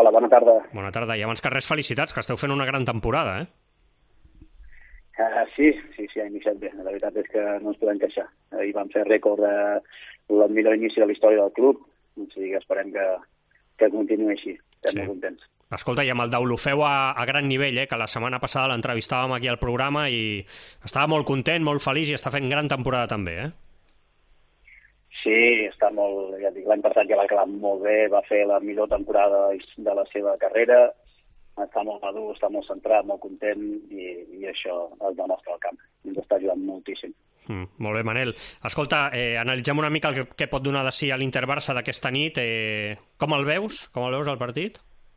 Hola, bona tarda. Bona tarda. I abans que res, felicitats, que esteu fent una gran temporada, eh? Sí, ha iniciat bé. La veritat és que no ens podem queixar. Ahir vam fer rècord del millor inici de la història del club, o sigui que esperem que continuï així. Estem molt contents. Escolta, i amb el Deulofeu a gran nivell, que la setmana passada l'entrevistàvem aquí al programa i estava molt content, molt feliç i està fent gran temporada també, eh? Sí, està molt... Ja dic, l'any passat ja va acabar molt bé, va fer la millor temporada de la seva carrera, està molt madur, està molt centrat, molt content i això es demostra al camp. Ens està ajudant moltíssim. Molt bé, Manel. Escolta, analitzem una mica el que pot donar de si a l'Inter-Barça d'aquesta nit. Com el veus? Com el veus el partit?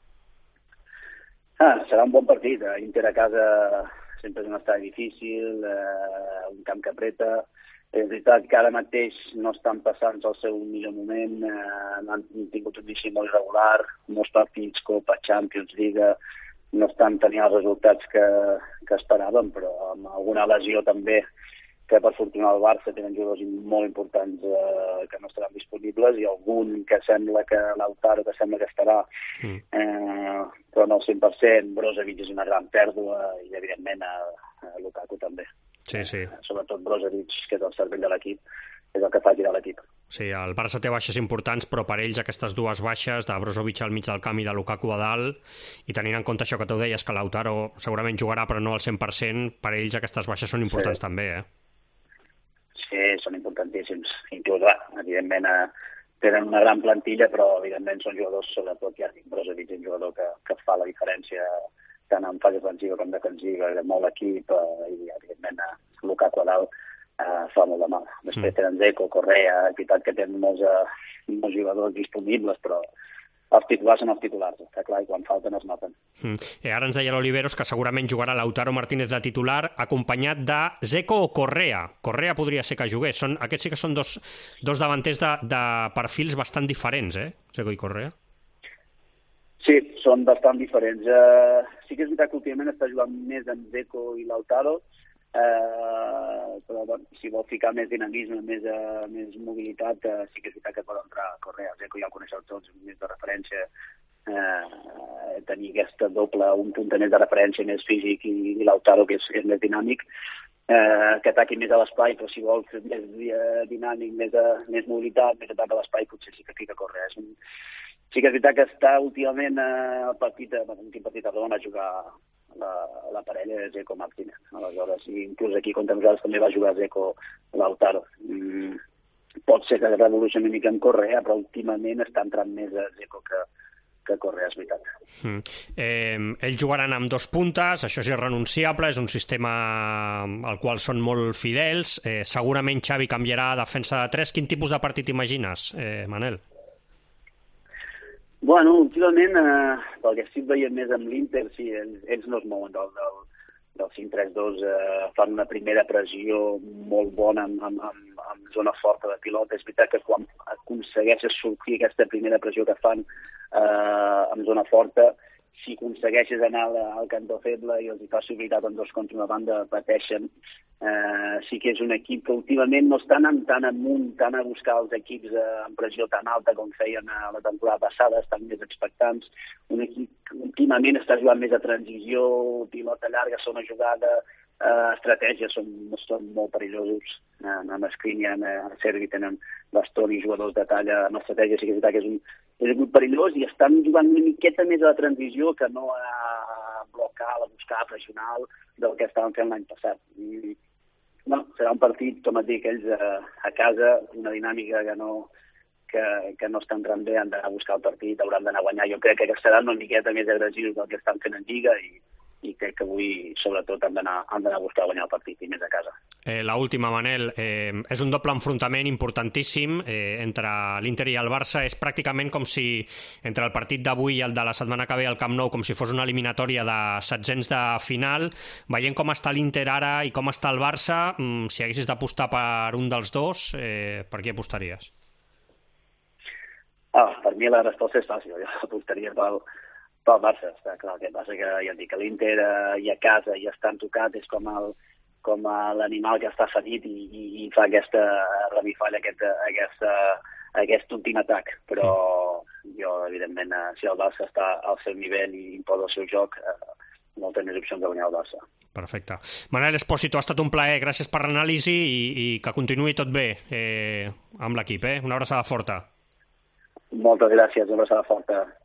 Serà un bon partit. Inter a casa sempre és un estadi difícil, un camp que apreta. És veritat que ara mateix no estan passant el seu millor moment, han tingut un inici molt irregular, molts partits, Copa, Champions, Lliga, no estan tenint els resultats que esperàvem, però amb alguna lesió també, que per fortuna al Barça tenen jugadors molt importants que no estaran disponibles i algun que sembla que Lautaro que sembla que estarà, però no al 100%. Brozovic és una gran pèrdua i evidentment Lukaku també. Sí. Sobretot Brozovic, que és el cervell de l'equip, és el que fa girar l'equip. Sí, el Barça té baixes importants, però per ells aquestes dues baixes, de Brozovic al mig del camp i de Lukaku a dalt, i tenint en compte això que tu deies, que Lautaro segurament jugarà però no al 100%, per ells aquestes baixes són importants també, eh? Sí, són importantíssims. Inclús, evidentment, tenen una gran plantilla, però evidentment són jugadors, sobretot, ja dic, Brozovic és un jugador que fa la diferència tant en fase ofensiva com defensiva, molt equip, i evidentment Lukaku a dalt fa molt de mal. Després tenen Dzeko, Correa, és veritat que tenen molts jugadors disponibles, però els titulars són els titulars, està clar, i quan falten es noten. Ara ens deia l'Oliveros que segurament jugarà Lautaro Martínez de titular, acompanyat de Dzeko o Correa. Correa podria ser que jugués. Aquests sí que són dos davanters de perfils bastant diferents, Dzeko i Correa. Sí, són bastant diferents. Sí que és veritat que últimament està jugant més amb Dzeko i Lautaro, però si vol ficar més dinamisme, més mobilitat, sí que és veritat que pot entrar Correa. Dzeko ja el coneixeu tots, més de referència, tenir aquesta doble, un punter més de referència, més físic, i Lautaro, que és més dinàmic, que ataqui més a l'espai, però si vol fer més dinàmic, més mobilitat, més atac a l'espai, potser sí que fica Correa. Sí que és veritat que està últimament el partit a Barcelona a jugar la parella de Dzeko Martínez. Aleshores, inclús aquí contra nosaltres també va jugar Dzeko Lautaro. Pot ser que revolucioni una mica en Correa, però últimament està entrant més a Dzeko que Correa, és veritat. Ells jugaran amb dos puntes, això és irrenunciable, és un sistema al qual són molt fidels. Segurament Xavi canviarà a defensa de 3. Quin tipus de partit imagines, Manel? Bueno, últimament, pel que estic veient més amb l'Inter, sí, ells no es mouen del 5-3-2, fan una primera pressió molt bona amb zona forta de pilota. És veritat que quan aconsegueixes sortir aquesta primera pressió que fan amb zona forta, si aconsegueixes anar al cantó feble i els hi fas superioritat en 2 contra una banda, pateixen. Sí que és un equip que últimament no estan tan amunt, tant a buscar els equips amb pressió tan alta com feien la temporada passada, estan més expectants. Un equip que últimament està jugant més a transició, pilota llarga, zona jugada, estratègia, són molt perillosos. Amb Skriniar, a Sergi tenen bastons i jugadors de talla, amb estratègia sí que és veritat que és un grup perillós i estan jugant una miqueta més a la transició que no a blocar, a buscar, a pressionar del que estaven fent l'any passat. No, serà un partit, com et dic, ells a casa, una dinàmica que no està entrant bé, han d'anar a buscar el partit, hauran d'anar a guanyar. Jo crec que seran una miqueta més agressius del que estan fent en Lliga i crec que avui, sobretot, han d'anar a buscar guanyar el partit i més a casa. La última, Manel, és un doble enfrontament importantíssim entre l'Inter i el Barça. És pràcticament com si entre el partit d'avui i el de la setmana que ve al Camp Nou, com si fos una eliminatòria de setzents de final. Veient com està l'Inter ara i com està el Barça, si haguessis d'apostar per un dels dos, per qui apostaries? Per mi la resposta és fàcil. Jo apostaria pel Barça. Està clar, el que passa que ja et dic que l'Inter i a casa ja estan tocat, és com l'animal que està ferit i fa aquesta revifalla, aquest últim atac. Però jo, evidentment, si el Barça està al seu nivell i imposa el seu joc, moltes més opcions de guanyar el Barça. Perfecte. Manel Espósito, ha estat un plaer. Gràcies per l'anàlisi i que continuï tot bé amb l'equip. Una abraçada forta. Moltes gràcies, una abraçada forta.